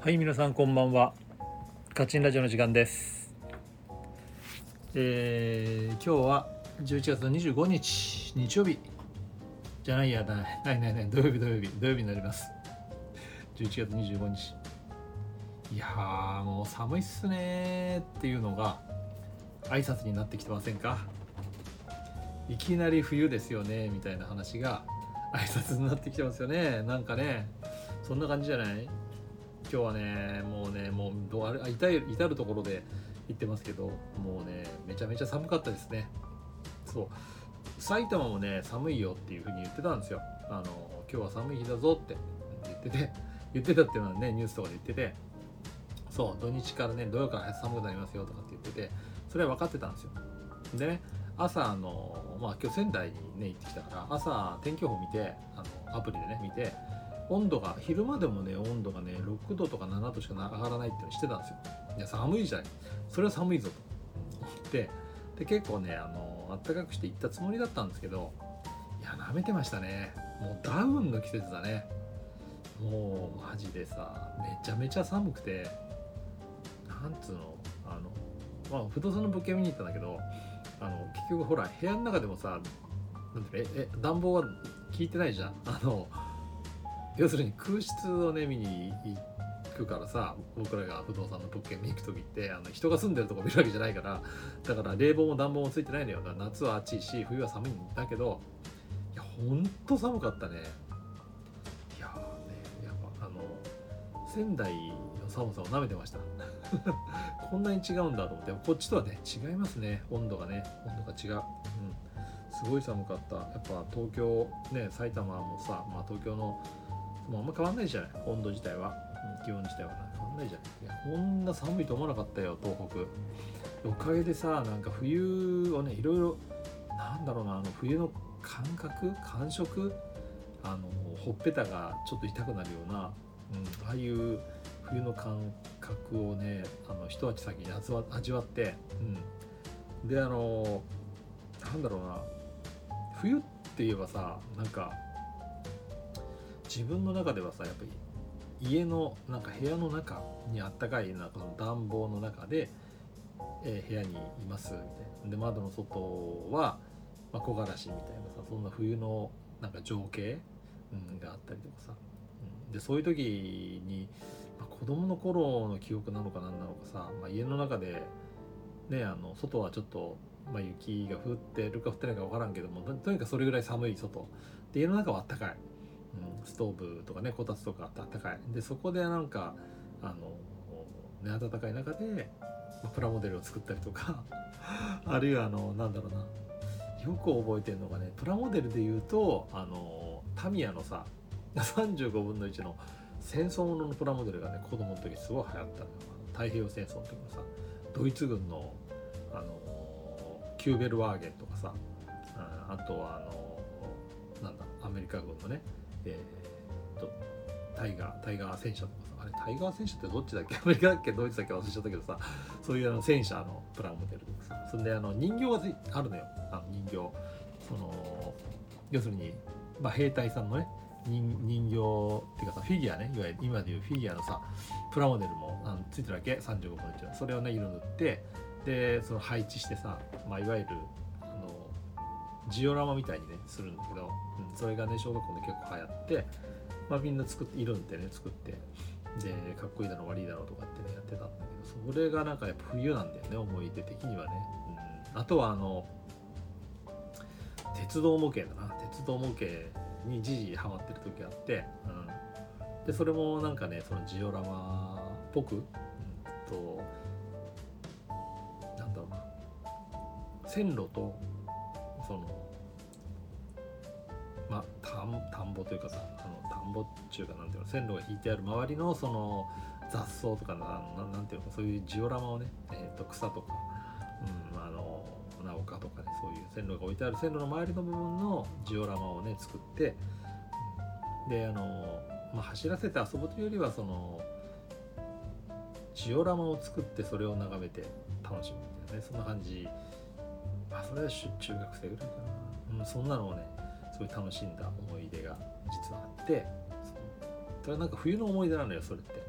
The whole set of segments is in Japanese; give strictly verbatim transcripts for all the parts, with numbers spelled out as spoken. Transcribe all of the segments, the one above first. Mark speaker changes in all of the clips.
Speaker 1: はい、皆さんこんばんは。カチンラジオの時間です。えー、今日はじゅういちがつのにじゅうごにち日曜日じゃないやだないないない土曜日土曜日土曜日になります。じゅういちがつにじゅうごにち、いやーもう寒いっすねーっていうのが挨拶になってきてませんか？いきなり冬ですよねみたいな話が挨拶になってきてますよね。なんかね、そんな感じじゃない？今日はね、もうね、もうどあれ至る至るところで言ってますけど、もうね、めちゃめちゃ寒かったですね。そう、埼玉もね、寒いよっていう風に言ってたんですよ。あの今日は寒い日だぞって言ってて、言ってたっていうのはね、ニュースとかで言ってて、そう、土日からね、土曜から寒くなりますよとかって言ってて、それは分かってたんですよ。でね、朝あの、まあ今日仙台にね、行ってきたから、朝天気予報見て、あのアプリでね、見て、温度が昼間でもね温度がねろくどとかななどしか上がらないっていうのしてたんですよ。いや寒いじゃない、それは寒いぞと思って、で結構ねあの暖かくして行ったつもりだったんですけど、いや舐めてましたね。もうダウンの季節だね。もうマジでさめちゃめちゃ寒くて、なんつうの、あのまあ不動産の物件見に行ったんだけど、あの結局ほら部屋の中でもさ、なんてええ暖房は効いてないじゃん。あの要するに空室をね見に行くからさ、僕らが不動産の物件見に行く時ってあの人が住んでるとこ見るわけじゃないから、だから冷房も暖房もついてないのよ。だから夏は暑いし冬は寒いんだけど、いやほんと寒かったね。いやーね、やっぱあの仙台の寒さを舐めてましたこんなに違うんだと思って、こっちとはね違いますね。温度がね温度が違う、うん、すごい寒かった。やっぱ東京ね、埼玉もさ、まあ東京のもうあんま変わんないじゃない、温度自体は、気温自体は変わんないじゃない。いやこんな寒いと思わなかったよ東北。おかげでさ、なんか冬をねいろいろ、なんだろうな、あの冬の感覚感触、あのほっぺたがちょっと痛くなるような、うん、ああいう冬の感覚をね、あの一足先に味わ味わって、うん、であのなんだろうな、冬って言えばさ、なんか自分の中ではさ、やっぱり家のなんか部屋の中にあったかいなんかその暖房の中で、えー部屋にいますみたいな。で窓の外は、まあ、木枯らしみたいなさ、そんな冬のなんか情景、うん、があったりとかさ、うん、でそういう時に、まあ、子供の頃の記憶なのか何なのかさ、まあ、家の中でね、あの外はちょっと、まあ、雪が降ってるか降ってないか分からんけども、とにかくそれぐらい寒い外で、家の中はあったかい、うん、ストーブとかねこたつとかあったかいで、そこでなんかあの、ね、暖かい中で、まあ、プラモデルを作ったりとかあるいはあのなんだろうな、よく覚えてるのがね、プラモデルで言うとあのタミヤのささんじゅうごぶんのいちの戦争もののプラモデルがね子供の時すごい流行ったのよ。太平洋戦争の時のさ、ドイツ軍のあのキューベルワーゲンとかさ、あとはあのなんだアメリカ軍のね、えー、とタイガータイガー戦車とかさ、あれタイガー戦車ってどっちだっけ、アメリカだっけドイツだっけ忘れちゃったけどさ、そういうあの戦車のプラモデルとかさ、そんであの人形があるのよ。あの人形、その要するに、まあ、兵隊さんのね人人形っていうかさ、フィギュアね、いわゆる今でいうフィギュアのさプラモデルもあのついてるわけ、さんじゅうごぶんのいちの。それをね色塗って、でその配置してさ、まあ、いわゆるあのジオラマみたいにねするんだけど、うん、それがね小学校で結構流行って、まあ、みんな作って色塗ってね作って、でかっこいいだろう悪いだろうとかってねやってたんだけど、それがなんかやっぱ冬なんだよね、思い出的にはね、うん、あとはあの鉄道模型だな、鉄道模型にじじハマってる時があって、うん、でそれもなんかねそのジオラマっぽく、うん、となんだろうな、線路とそのまあ田ん田んぼというかさ、あの田んぼっていうかなんていうの、線路が引いてある周りのその雑草とかな、な、なんていうの、そういうジオラマをね、えー、と草とか、うん、あの丘とかね、そういう線路が置いてある線路の周りの部分のジオラマをね作って、であの、まあ、走らせて遊ぶというよりはそのジオラマを作ってそれを眺めて楽しむみたいなね、そんな感じ。まあそれは中学生ぐらいかな、うん、そんなのをねすごい楽しんだ思い出が実はあって、それはなんか冬の思い出なのよそれって。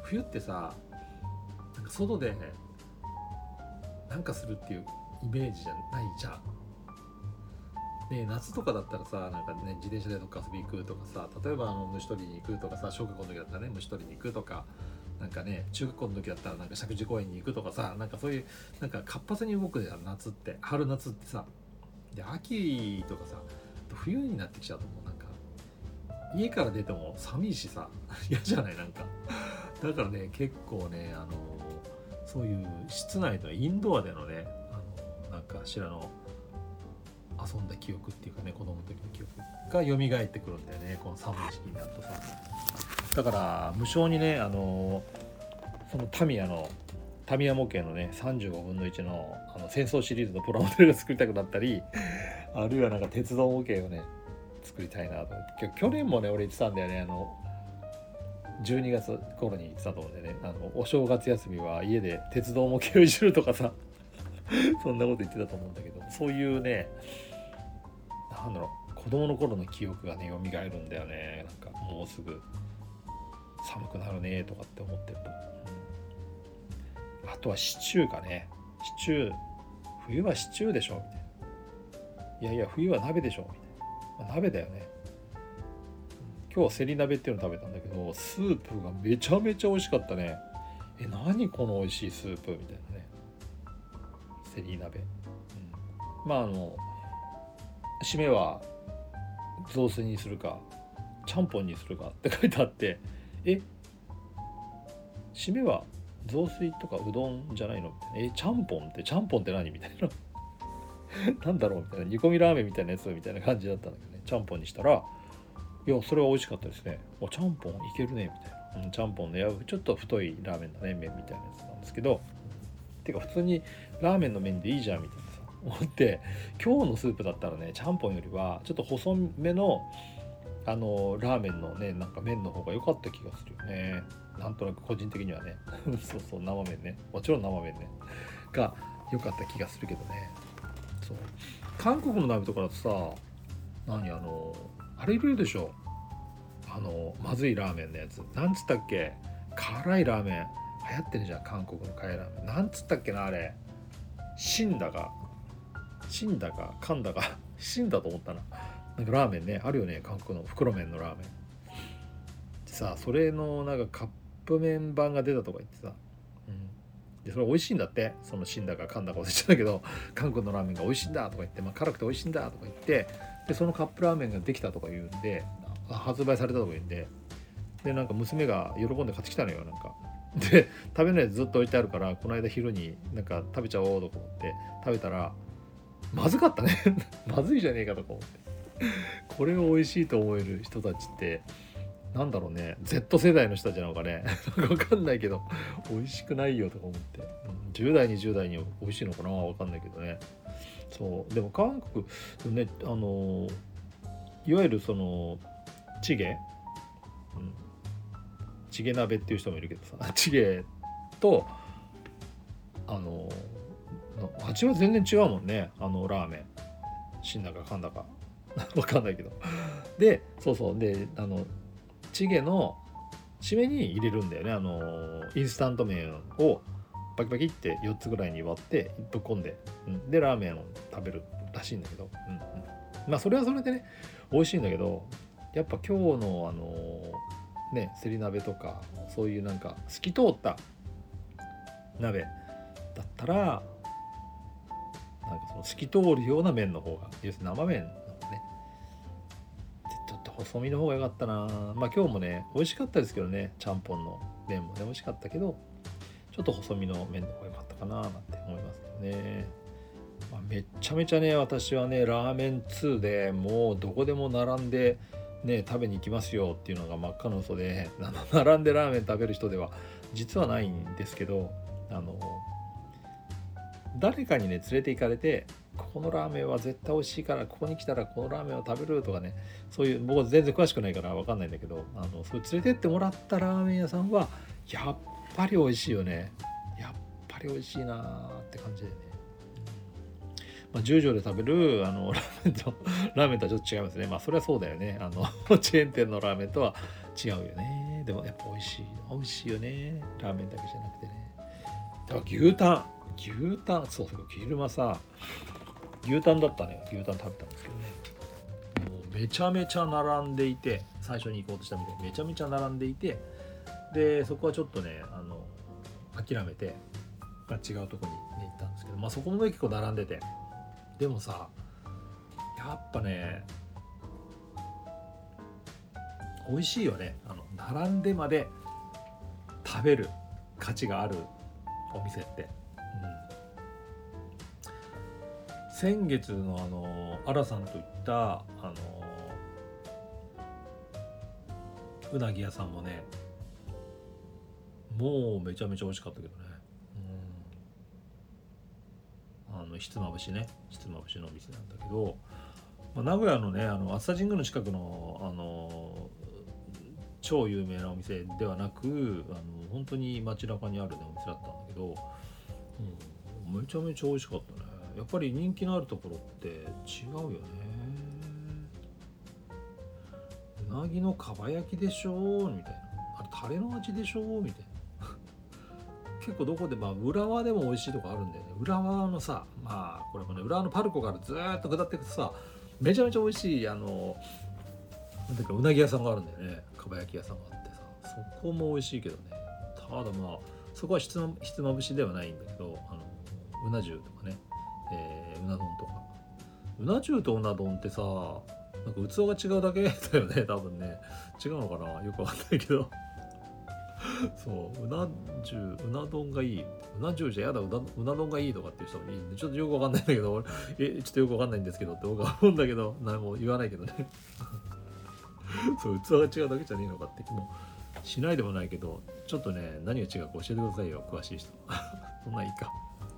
Speaker 1: 冬ってさ、なんか外でなんかするっていうイメージじゃないじゃん。ね、夏とかだったらさ、なんかね、自転車でどっか遊び行くとかさ、例えばあの虫取りに行くとかさ、小学校の時だったらね虫取りに行くとか、なんかね中学校の時だったらなんか石神井公園に行くとかさ、なんかそういうなんか活発に動くじゃん夏って。春夏ってさ、で秋とかさ冬になってきちゃうともうなんか家から出ても寒いしさ嫌じゃない、なんかだからね結構ね、あのそういう室内のインドアでのね、あのなんかしらの遊んだ記憶っていうかね、子供の時の記憶が蘇ってくるんだよね、この寒い時期になるとさ。だから無性にね、あのそのタミヤのタミヤ模型のねさんじゅうごぶんのいちのあの戦争シリーズのプラモデルが作りたくなったり、あるいはなんか鉄道模型をね作りたいなと。去年もね俺言ってたんだよね、あのじゅうにがつ頃に言ってたと思うんでね、あのお正月休みは家で鉄道模型をいじるとかさそんなこと言ってたと思うんだけど、そういうね、なんだろう、子供の頃の記憶がね蘇るんだよね。なんかもうすぐ寒くなるねとかって思ってると、うん、あとはシチューかね。シチュー、冬はシチューでしょみたいな、いやいや冬は鍋でしょみたいな、まあ、鍋だよね。今日はセリ鍋っていうの食べたんだけど、スープがめちゃめちゃ美味しかったね。え、何この美味しいスープみたいなね、セリ鍋、うん、まああの締めは雑炊にするかちゃんぽんにするかって書いてあって、え締めは雑炊とかうどんじゃないのみたいな、えちゃんぽんってちゃんぽんって何みたいななんだろうみたいな、煮込みラーメンみたいなやつみたいな感じだったんだけどね、ちゃんぽんにしたら、いやそれは美味しかったですね、おちゃんぽんいけるねみたいな、うん、ちゃんぽんね、ちょっと太いラーメンだね、麺みたいなやつなんですけど、てか普通にラーメンの麺でいいじゃんみたいなさ思って、今日のスープだったらねちゃんぽんよりはちょっと細めのあのラーメンのねなんか麺の方が良かった気がするよね、なんとなく個人的にはねそうそう、生麺ね、もちろん生麺ねが良かった気がするけどね。そう、韓国の鍋とかだとさ、何あのあれいるでしょ、あのまずいラーメンのやつ、なんつったっけ、辛いラーメン流行ってるじゃん、韓国の辛いラーメン、なんつったっけな、あれ死んだか死んだか噛んだか死んだと思ったな、なんかラーメンねあるよね、韓国の袋麺のラーメンでさ、それのなんかカップ麺版が出たとか言ってさ、うん、でそれ美味しいんだって、その死んだか噛んだか忘れちゃったけど、韓国のラーメンが美味しいんだとか言って、まあ、辛くて美味しいんだとか言って、でそのカップラーメンができたとか言うんで、発売されたとか言うんで、でなんか娘が喜んで買ってきたのよ、なんかで食べないでずっと置いてあるから、この間昼になんか食べちゃおうとか思って食べたらまずかったねまずいじゃねえかとか思って、これを美味しいと思える人たちってなんだろうね、 Z 世代の人たちなのかねなんか分かんないけど美味しくないよとか思って、うん、じゅう代にじゅう代に美味しいのかな分かんないけどね。そうでも韓国ね、あのいわゆるそのチゲ、うん、チゲ鍋っていう人もいるけどさ、チゲとあの味は全然違うもんね、あのラーメン、死んだか噛んだかわかんないけど、でそうそうで、あのチゲの締めに入れるんだよね、あのインスタント麺をパキパキってよっつぐらいに割ってぶっこんで、うん、でラーメンを食べるらしいんだけど、うんうん、まあそれはそれでね美味しいんだけど、やっぱ今日のあのねセリ鍋とかそういうなんか透き通った鍋だったら、なんかその透き通るような麺の方が、要するに生麺なのね、ちょっと細身の方が良かったな。まあ今日もね美味しかったですけどね、ちゃんぽんの麺もね美味しかったけど、ちょっと細身の麺の方が良かったかななんて思いますけどね。まあ、めっちゃめちゃね私はねラーメン通でもうどこでも並んでね食べに行きますよっていうのが真っ赤な嘘で、並んでラーメン食べる人では実はないんですけど、あの誰かにね連れて行かれて、このラーメンは絶対美味しいからここに来たらこのラーメンを食べるとかね、そういう僕は全然詳しくないから分かんないんだけど、あのそう連れてってもらったラーメン屋さんはやっぱり美味しいよね、やっぱり美味しいなって感じでね。まあ、十条で食べるあのラーメンとラーメンとはちょっと違いますね。まあそれはそうだよね、あのチェーン店のラーメンとは違うよね。でもやっぱ美味しい美味しいよね、ラーメンだけじゃなくてね。だから牛タン牛タンそうそう昼間さ牛タンだったね。牛タン食べたんですけどね、もうめちゃめちゃ並んでいて、最初に行こうとしたみたいにめちゃめちゃ並んでいて、でそこはちょっとねあの諦めて、まあ、違うとこに、ね、行ったんですけど、まあそこも結構並んでて、でもさやっぱね美味しいよね。あの並んでまで食べる価値があるお店って、うん、先月のあのアラさんと行ったあのうなぎ屋さんもねもうめちゃめちゃ美味しかったけどね、うん、あのひつまぶしねひつまぶしのお店なんだけど、まあ、名古屋のねあの熱田神宮の近くのあの超有名なお店ではなく、あの本当に街中にある、ね、お店だったんだけど、うん、めちゃめちゃ美味しかったね。やっぱり人気のあるところって違うよね。うなぎのかば焼きでしょみたいな、あれタレの味でしょみたいな結構どこでまあ浦和でも美味しいとこあるんだよね。浦和のさ、まあこれもね浦和のパルコからずーっと下っていくとさ、めちゃめちゃ美味しいあのなんだかうなぎ屋さんがあるんだよね。かば焼き屋さんがあってさ、そこも美味しいけどね。ただまあそこはひつま、ひつまぶしではないんだけど、あのうな重とかね、えー、うな丼とか、うな重とうな丼ってさなんか器が違うだけだよね多分ね。違うのかなよくわかんないけどそううな重うな丼がいい、うな重じゃやだ うな, うな丼がいいとかっていう人もいいんで、ちょっとよくわかんないんだけど、えちょっとよくわかんないんですけどって僕は思うんだけど、何も言わないけどねそう器が違うだけじゃねえのかって気もしないでもないけど、ちょっとね何が違うか教えてくださいよ詳しい人そんなんいいか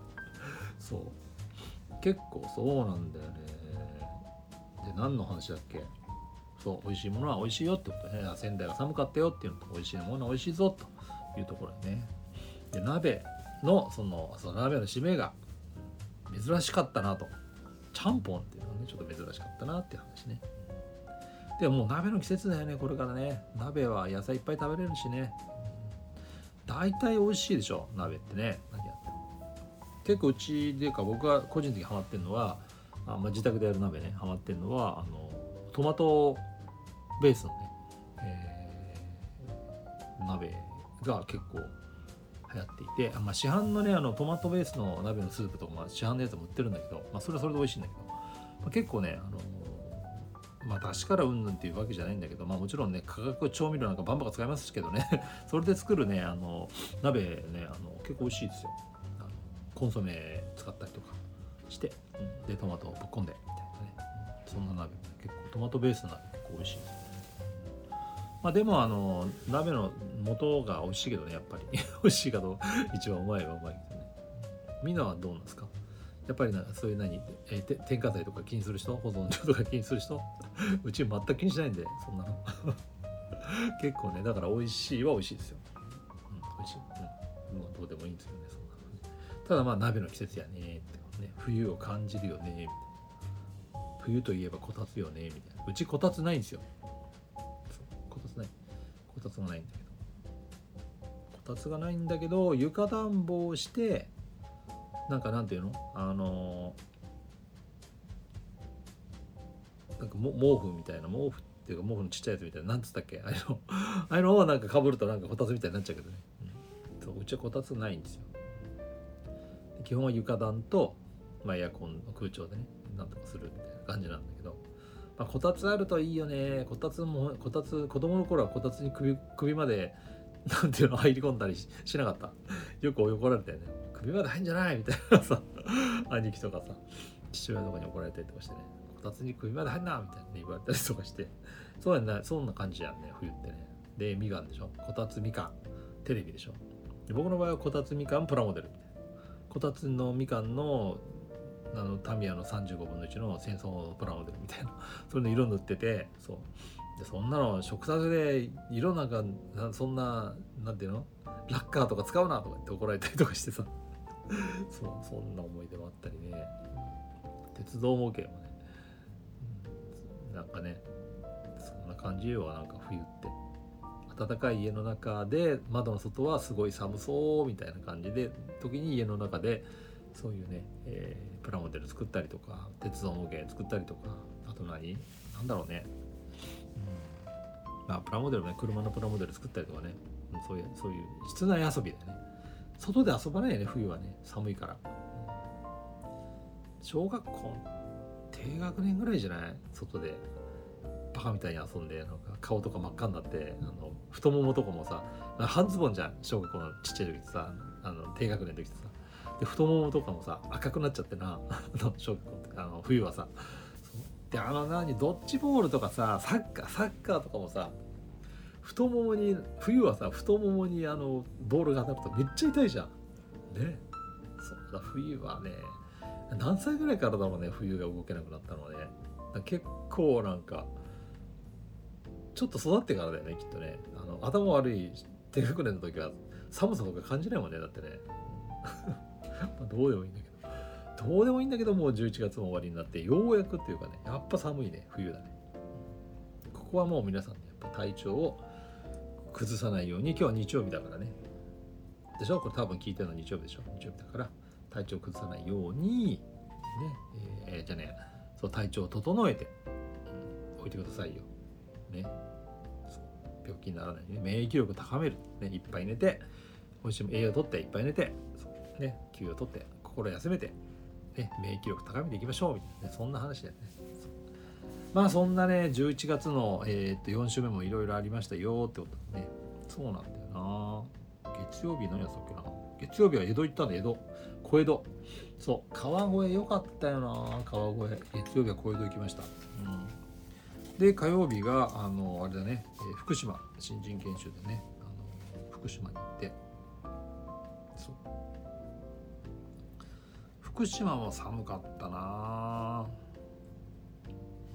Speaker 1: そう結構そうなんだよね。で何の話だっけ。そう美味しいものは美味しいよってことね。仙台が寒かったよっていうのと、美味しいものは美味しいぞというところでね。で鍋のそのその鍋の締めが珍しかったなと、ちゃんぽんっていうのはねちょっと珍しかったなっていう話ね。でももう鍋の季節だよねこれからね。鍋は野菜いっぱい食べれるしね、大体美味しいでしょ鍋ってね。何やっても結構うちでか僕が個人的にハマってるのは、あ、まあ、自宅でやる鍋ねハマってるのはあのトマトベースのね、えー、鍋が結構流行っていて、あ、まあ、市販のねあのトマトベースの鍋のスープとか、まあ、市販のやつも売ってるんだけど、まあ、それはそれで美味しいんだけど、まあ、結構ねあのまあ出汁からうんぬんっていうわけじゃないんだけど、まあもちろんね化学調味料なんかバンバン使いますけどねそれで作るねあの鍋ねあの結構美味しいですよ。あのコンソメ使ったりとかして、うん、でトマトをぶっ込んでみたいなね、うん、そんな鍋結構トマトベースの鍋結構美味しいです。まあでもあの鍋の元が美味しいけどねやっぱり美味しいかどう一番うまいはうまいけどね。みんなはどうなんですか。やっぱりなそういう何、えー、て添加剤とか気にする人、保存料とか気にする人うち全く気にしないんでそんなの結構ねだから美味しいは美味しいですよ、うん、美味しい、うん、もうどうでもいいんですよねそんなの。ただまあ鍋の季節やねってね、冬を感じるよねみたいな、冬といえばこたつよねみたいな。うちこたつないんですよ。そうこたつないこたつがないんだけどこたつがないんだけど床暖房をしてなんかなんていうのあのなんかも毛布みたいな、毛布っていうか毛布のちっちゃいやつみたいな、なんつったっけあれのああいうのをなんか被るとなんかこたつみたいになっちゃうけどね、うん、そううちはこたつないんですよ。基本は床暖と、まあ、エアコンの空調でねなんとかするみたいな感じなんだけど、まあ、こたつあるといいよね。こたつもこたつ子供の頃はこたつに首首までなんていうの入り込んだり し, しなかった。よく怒られたよね。首まで入んじゃないみたいなさ兄貴とかさ父親とかに怒られたりとかしてね、こたつに首まで入んなみたいな、ね、言われたりとかして、そうやんな、そんな感じやんね冬ってね。でみかんでしょ、こたつみかんテレビでしょ。で僕の場合はこたつみかんプラモデルみたいな、こたつのみかんのあのタミヤのさんじゅうごぶんのいちの戦争のプラモデルみたいなそれの色塗ってて、そうでそんなの食卓で色なんかそんななんていうのラッカーとか使うなとか言って怒られたりとかしてさそうそんな思い出もあったりね。鉄道模型もね、うん、なんかねそんな感じよなんか冬って。 暖かい家の中で窓の外はすごい寒そうみたいな感じで時に家の中でそういうね、えー、プラモデル作ったりとか鉄道模型作ったりとかあと何なんだろうね、うん、まあプラモデルね車のプラモデル作ったりとかねそういうそういう室内遊びだよね。外で遊ばないよね冬はね寒いから、うん、小学校低学年ぐらいじゃない外でバカみたいに遊んでなんか顔とか真っ赤になってあの太ももとかもさ半ズボンじゃん小学校のちっちゃい時ってさあの低学年の時ってさで太ももとかもさ赤くなっちゃってな小学校とかあの冬はさであの何ドッジボールとかさサッカーサッカーとかもさ太ももに冬はさ太ももにあのボールが当たるとめっちゃ痛いじゃんね。そうだ冬はね何歳ぐらいからだろうね冬が動けなくなったのはね結構なんかちょっと育ってからだよねきっとね。あの頭悪い低学年の時は寒さとか感じないもんねだってねまあどうでもいいんだけどどうでもいいんだけどもうじゅういちがつも終わりになってようやくっていうかねやっぱ寒いね冬だね。ここはもう皆さんねやっぱ体調を崩さないように今日は日曜日だからねでしょこれ多分聞いてるの日曜日でしょ日曜日だから体調を崩さないようにねえー、じゃあねそう体調を整えて、うん、置いてくださいよね。そう病気にならないように免疫力を高める、ね、いっぱい寝ておいしい栄養をとっていっぱい寝てそうね休養をとって心休めて、ね、免疫力高めていきましょうみたいな、ね、そんな話だよね。まあそんなねじゅういちがつの、えー、っとよん週目もいろいろありましたよってことね。そうなんだよな。月曜日何やったっけな。月曜日は江戸行ったんだ江戸小江戸そう川越良かったよな川越月曜日は小江戸行きました、うん、で火曜日があのあれだね、えー、福島新人研修でねあの福島に行ってそう福島も寒かったな、うん、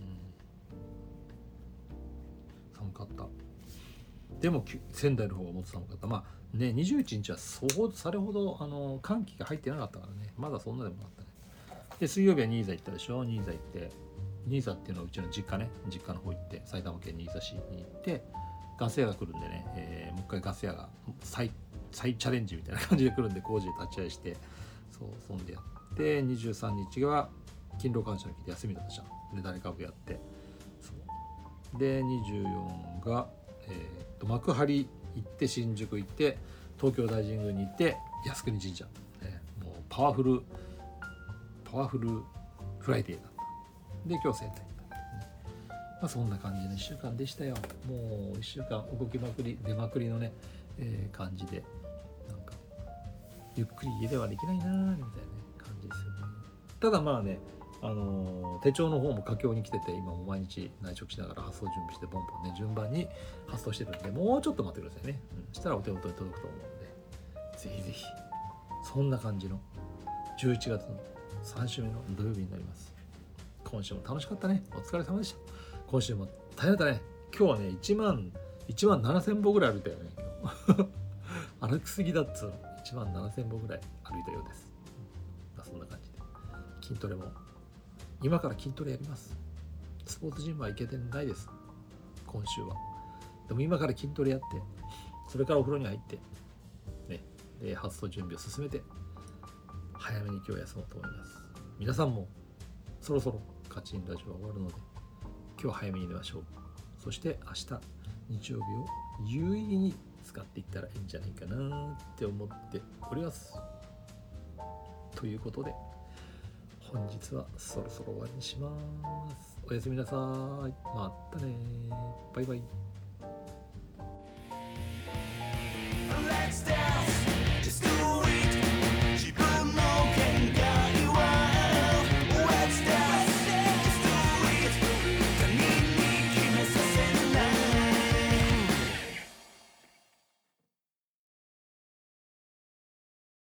Speaker 1: 寒かった。でも仙台の方がもっと寒かった。まあねにじゅういちにちはそうされほどあの寒気が入ってなかったからねまだそんなでもなかったね。で水曜日は新座行ったでしょ。新座行って新座っていうのはうちの実家ね実家の方行って埼玉県新座市に行ってガス屋が来るんでね、えー、もう一回ガス屋が再再チャレンジみたいな感じで来るんで工事で立ち会いしてそうそんでやってにじゅうさんにちは勤労感謝の日で休みだったじゃんで誰か部やってそうでにじゅうよんがえー、と幕張行って新宿行って東京大神宮に行って靖国神社、ね、もうパワフルパワフルフライデーだったで今日仙台、うんまあ、そんな感じのいっしゅうかんでしたよ。もういっしゅうかん動きまくり出まくりのね、えー、感じでなんかゆっくり家ではできないなみたいな、ね、感じですよね。ただまあねあのー、手帳の方も佳境に来てて今も毎日内職しながら発送準備してボンボンね順番に発送してるんでもうちょっと待ってくださいね、うん、したらお手元に届くと思うのでぜひぜひそんな感じのじゅういちがつのさん週目の土曜日になります。今週も楽しかったね。お疲れ様でした。今週も大変だったね。今日はねいちまんいちまんななせんぼぐらい歩いたよね今日歩きすぎだっつうのいちまんななせんぼぐらい歩いたようです、うんまあ、そんな感じで筋トレも今から筋トレやります。スポーツジムは行けてないです今週は。でも今から筋トレやってそれからお風呂に入ってねで発送準備を進めて早めに今日休もうと思います。皆さんもそろそろカチンラジオは終わるので今日は早めに寝ましょう。そして明日日曜日を有意義に使っていったらいいんじゃないかなって思っております。ということで本日はそろそろ終わりにします。おやすみなさい。またね。バイバイ。Let's dance.